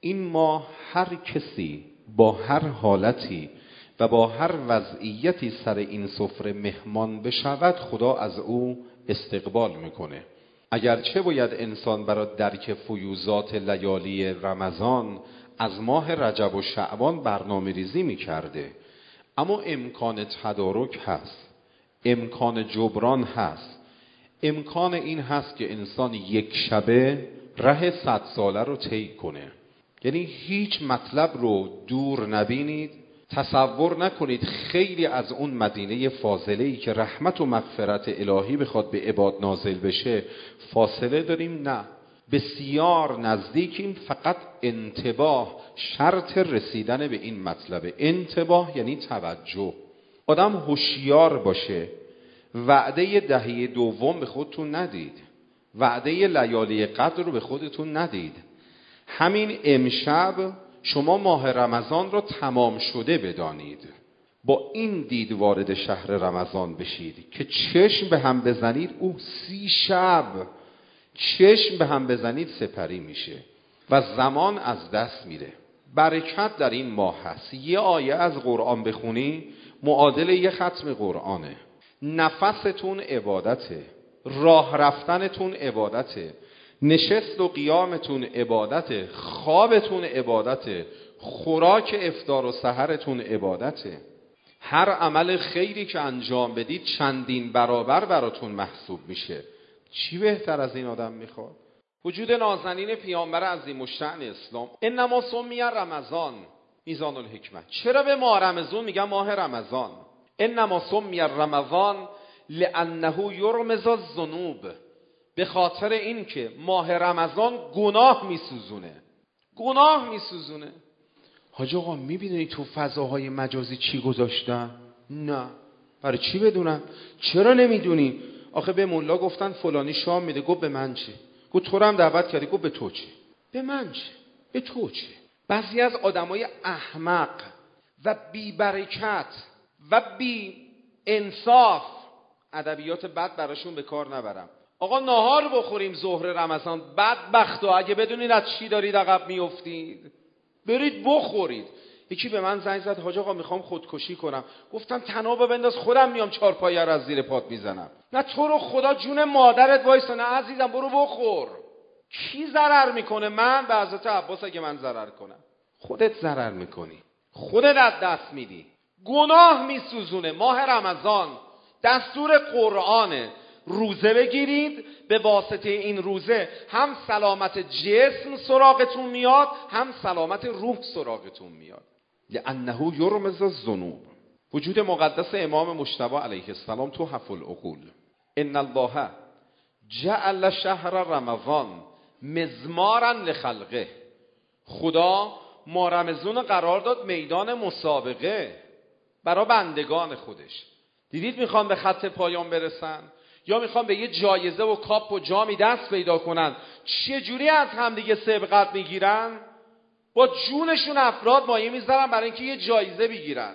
این ماه هر کسی با هر حالتی و با هر وضعیتی سر این سفره مهمان بشود، خدا از او استقبال میکنه. اگرچه باید انسان برای درک فیوزات لیالی رمضان از ماه رجب و شعبان برنامه ریزی میکرده، اما امکان تدارک هست، امکان جبران هست، امکان این هست که انسان یک شبه ره 100 ساله رو طی کنه. یعنی هیچ مطلب رو دور نبینید، تصور نکنید خیلی از اون مدینه فاضله‌ای که رحمت و مغفرت الهی بخواد به عباد نازل بشه فاصله داریم. نه، بسیار نزدیکیم. فقط انتباه شرط رسیدن به این مطلبه. انتباه یعنی توجه. آدم هوشیار باشه. وعده دهه دوم به خودتون ندید، وعده لیالی قدر رو به خودتون ندید. همین امشب شما ماه رمضان رو تمام شده بدانید، با این دید وارد شهر رمضان بشید که چشم به هم بزنید، 30 شب چشم به هم بزنید سپری میشه و زمان از دست میره. برکت در این ماه هست. یه آیه از قرآن بخونی معادل یه ختم قرآنه. نفستون عبادته، راه رفتنتون عبادته، نشست و قیامتون عبادته، خوابتون عبادته، خوراک افطار و سحرتون عبادته. هر عمل خیری که انجام بدید چندین برابر براتون محسوب میشه. چی بهتر از این آدم میخواد؟ وجود نازنین پیامبر عظیم الشأن اسلام. انما سمی رمضان میزان الحکمت. چرا به ماه رمضان میگن ماه رمضان؟ انما سمی رمضان لانه یرمز الذنوب. به خاطر این که ماه رمضان گناه میسوزونه. گناه میسوزونه. حاج آقا میبینی تو فضاهای مجازی چی گذاشتن؟ نه. برای چی بدونم؟ چرا نمیدونی؟ آخه به مولا گفتن فلانی شام میده. گفت به من چه؟ گفت تو رو هم دعوت کردی. گفت به تو چه؟ به من چه؟ به تو چه؟ بعضی از آدمای احمق و بی برکت و بی انصاف، ادبیات بد براشون به کار نبرم، آقا نهار بخوریم ظهر رمضان، بدبختا اگه بدونید از چی دارید عقب میافتید، برید بخورید. یکی به من زنگ زد حاج آقا میخوام خودکشی کنم. گفتم تنابه بنداز، خودم میام 4 پایه رو از زیر پات میزنم. نه تو رو خدا جون مادرت وایسا، نه عزیزم برو بخور. کی ضرر میکنه؟ من به حضرت عباس اگه من ضرر کنم؟ خودت ضرر میکنی، خودت از دست میدی. گناه میسوزونه. ماه رمضان دستور قرآنه، روزه بگیرید. به واسطه این روزه هم سلامت جسم سراغتون میاد، هم سلامت روح سراغتون میاد. لانه یرمز الذنوب. وجود مقدس امام مجتبی علیه السلام تو تحف العقول. ان الله جعل شهر رمضان مزمارا لخلقه. خدا ماه رمضان قرار داد میدان مسابقه برای بندگان خودش. دیدید میخوان به خط پایان برسن یا میخوان به یه جایزه و کاپ و جامی دست پیدا کنن، چه جوری از همدیگه سبقت میگیرن؟ با جونشون افراد مایه میذارن برای اینکه یه جایزه بگیرن.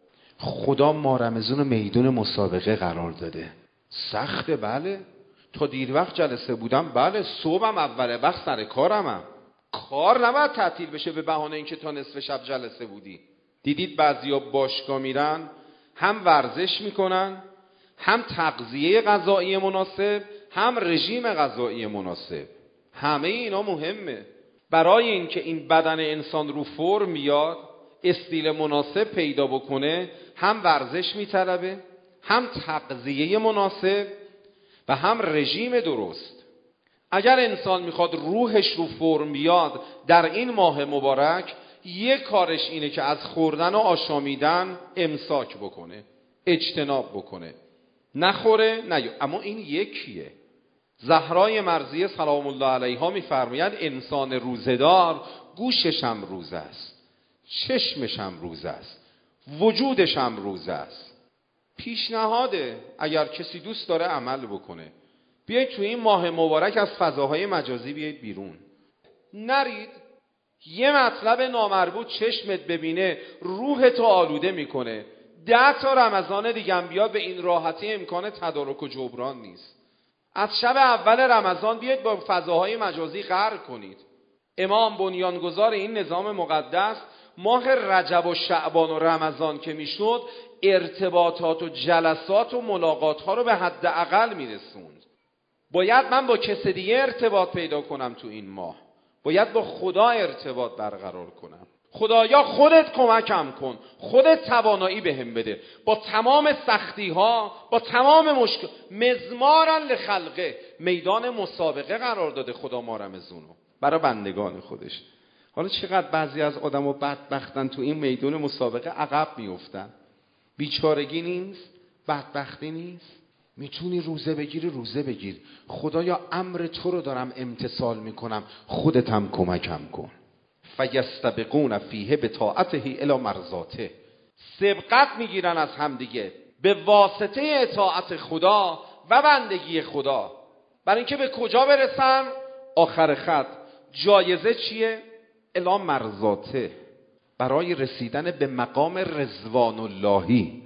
خدا ماه رمضان رو میدون مسابقه قرار داده. سخته بله، تا دیر وقت جلسه بودم بله، صبحم اول وقت سر کارمم. کار نباید تعطیل بشه به بهانه اینکه تا نصف شب جلسه بودی. دیدید بعضیا باشگاه میرن، هم ورزش میکنن، هم تغذیه غذایی مناسب، هم رژیم غذایی مناسب. همه اینا مهمه. برای اینکه این بدن انسان رو فرم بیاد، استیل مناسب پیدا بکنه، هم ورزش میطلبه، هم تغذیه مناسب و هم رژیم درست. اگر انسان میخواد روحش رو فرم بیاد در این ماه مبارک، یک کارش اینه که از خوردن و آشامیدن امساک بکنه، اجتناب بکنه، نخوره نه. اما این یکیه. زهرای مرضیه سلام الله علیها میفرماید انسان روزه‌دار گوشش هم روزه است، چشمش هم روزه است، وجودش هم روزه است. پیشنهاده اگر کسی دوست داره عمل بکنه، بیایید توی این ماه مبارک از فضاهای مجازی بیایید بیرون. نرید یه مطلب نامربوط چشمت ببینه روحتو آلوده میکنه. 10 تا رمضان دیگه هم بیاد به این راحتی امکان تدارک و جبران نیست. از شب اول رمضان بیاید با فضاهای مجازی غرق کنید. امام بنیانگذار این نظام مقدس ماه رجب و شعبان و رمضان که میشد ارتباطات و جلسات و ملاقات ها رو به حداقل میرسوند. باید من با کس دیگه ارتباط پیدا کنم تو این ماه، باید با خدا ارتباط برقرار کنم. خدایا خودت کمکم کن، خودت توانایی بهم بده، با تمام سختی ها، با تمام مشکل. مزمارا لخلقه، میدان مسابقه قرار داده خدا ما رمضونو برای بندگان خودش. حالا چقدر بعضی از آدم‌ها بدبختن تو این میدان مسابقه عقب میافتن. بیچارگی نیست، بدبختی نیست. میتونی روزه بگیری روزه بگیر. خدایا امر تو رو دارم امتثال میکنم، خودت هم کمکم کن. فیستبقون فیه بطاعته الی مرضاته، سبقت میگیرن از همدیگه به واسطه اطاعت خدا و بندگی خدا. برای اینکه به کجا برسن؟ آخر خط جایزه چیه؟ الی مرضاته، برای رسیدن به مقام رضوان اللهی،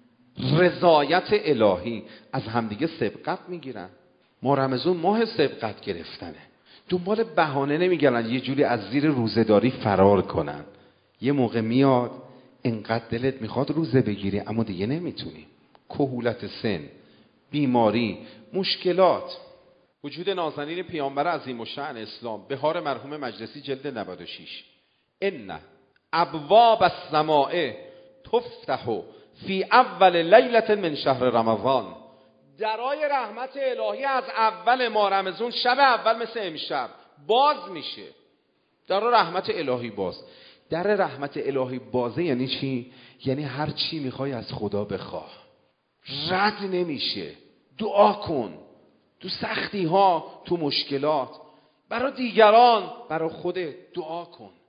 رضایت الهی. از همدیگه سبقت میگیرن. ما رمضان ماه سبقت گرفتنه، دنبال بهانه نمیگردن یه جوری از زیر روزه‌داری فرار کنن. یه موقع میاد انقدر دلت میخواد روزه بگیری اما دیگه نمیتونی. کهولت سن، بیماری، مشکلات. وجود نازنین پیامبر عظیم الشأن اسلام، بهار مرحوم مجلسی جلد 96. ان ابواب السماء تفتح فی اول لیلة من شهر رمضان. درای رحمت الهی از اول ماه رمضان، شب اول مثل امشب باز میشه. در رحمت الهی باز. در رحمت الهی بازه یعنی چی؟ یعنی هر چی میخوای از خدا بخواه، رد نمیشه. دعا کن تو سختی ها، تو مشکلات، برای دیگران، برای خودت دعا کن.